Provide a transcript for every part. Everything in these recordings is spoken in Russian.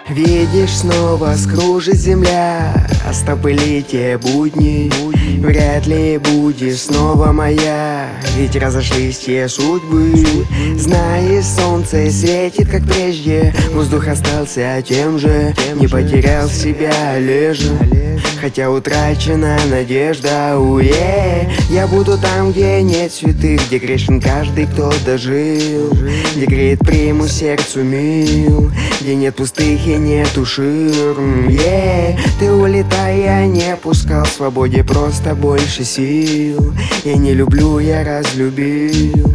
Видишь, снова скружит земля, остопыли те будни. Вряд ли будешь снова моя, ведь разошлись те судьбы. Знаешь, солнце светит, как прежде, воздух остался тем же. Не потерял себя лежа, хотя утрачена надежда. Я буду там, где нет святых, где грешен каждый, кто дожил, где греет приму сердцу мил, где нет пустых и нету ширм. Ты улетай, я не пускал, в свободе просто больше сил. Я не люблю, я разлюбил.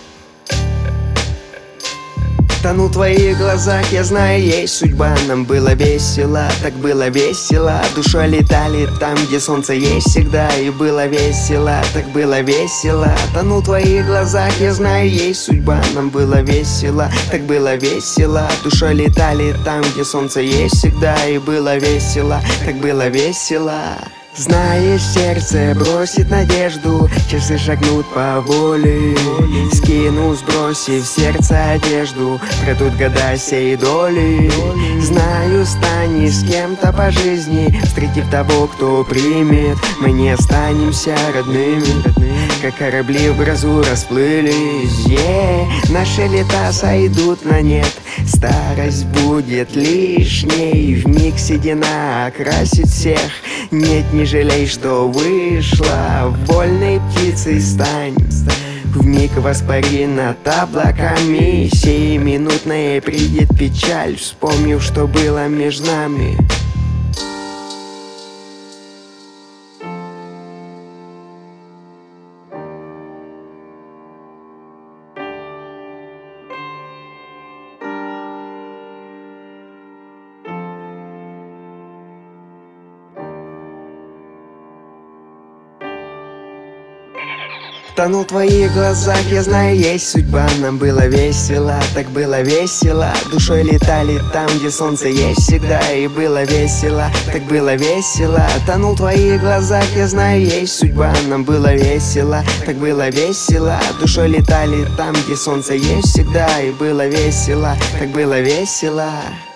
Тону в твоих глазах, я знаю, есть судьба. Нам было весело, так было весело. Душой летали там, где солнце есть всегда. И было весело, так было весело. Тону в твоих глазах, я знаю, есть судьба. Нам было весело, так было весело. Душой летали там, где солнце есть всегда. И было весело, так было весело. Знаешь, сердце бросит надежду, часы шагнут по воле. Скину, сбросив сердце одежду, пройдут года сей доли. Знаю, станешь с кем-то по жизни, встретив того, кто примет. Мы не останемся родными, как корабли в грозу расплылись. Наши лета сойдут на нет, старость будет лишней. Вмиг седина окрасит всех. Нет, не жалей, что вышла, вольной птицей стань. Вмиг воспари над облаками, сиюминутная придет печаль, вспомнив, что было между нами. Тону в твоих глазах, я знаю, есть судьба. Нам было весело, так было весело. Душой летали там, где солнце есть всегда. И было весело, так было весело. Тону в твоих глазах, я знаю, есть судьба. Нам было весело, так было весело. Душой летали там, где солнце есть всегда. И было весело, так было весело.